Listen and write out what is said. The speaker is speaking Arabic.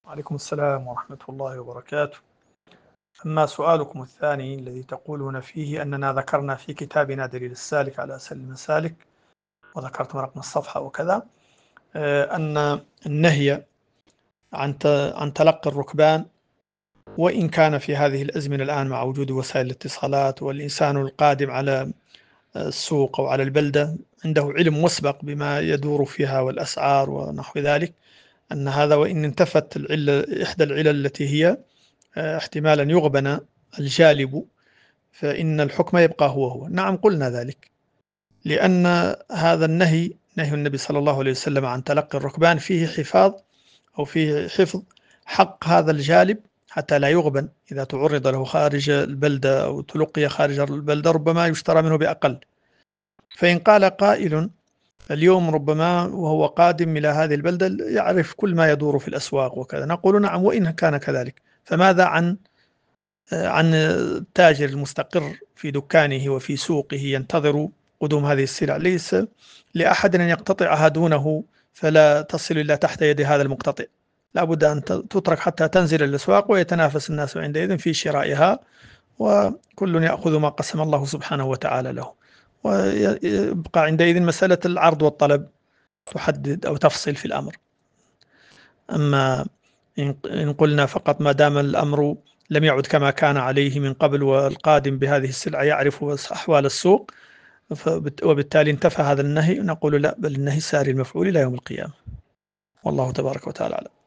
وعليكم السلام ورحمة الله وبركاته. أما سؤالكم الثاني الذي تقولون فيه أننا ذكرنا في كتابنا دليل السالك على أسهل المسالك وذكرتم رقم الصفحة وكذا، أن النهي عن تلقي الركبان، وإن كان في هذه الأزمنة الآن مع وجود وسائل الاتصالات والإنسان القادم على السوق أو على البلدة عنده علم مسبق بما يدور فيها والأسعار ونحو ذلك، أن هذا وإن انتفت إحدى العلل التي هي احتمالا يغبن الجالب، فإن الحكم يبقى هو. نعم، قلنا ذلك، لأن هذا نهي النبي صلى الله عليه وسلم عن تلقي الركبان فيه حفاظ أو فيه حفظ حق هذا الجالب حتى لا يغبن. إذا تعرض له خارج البلدة أو تلقي خارج البلدة ربما يشترى منه بأقل. فإن قال قائل اليوم ربما وهو قادم إلى هذه البلدة يعرف كل ما يدور في الأسواق وكذا، نقول نعم وإن كان كذلك، فماذا عن التاجر المستقر في دكانه وفي سوقه ينتظر قدوم هذه السلع؟ ليس لأحد أن يقتطعها دونه فلا تصل إلا تحت يد هذا المقتطع، لا بد أن تترك حتى تنزل الأسواق ويتنافس الناس عندئذ في شرائها، وكل يأخذ ما قسم الله سبحانه وتعالى له، ويبقى عندئذ مسألة العرض والطلب تحدد أو تفصل في الأمر. أما إن قلنا فقط ما دام الأمر لم يعد كما كان عليه من قبل والقادم بهذه السلعة يعرف أحوال السوق وبالتالي انتفى هذا النهي، نقول لا، بل النهي ساري المفعول إلى يوم القيامة، والله تبارك وتعالى أعلم.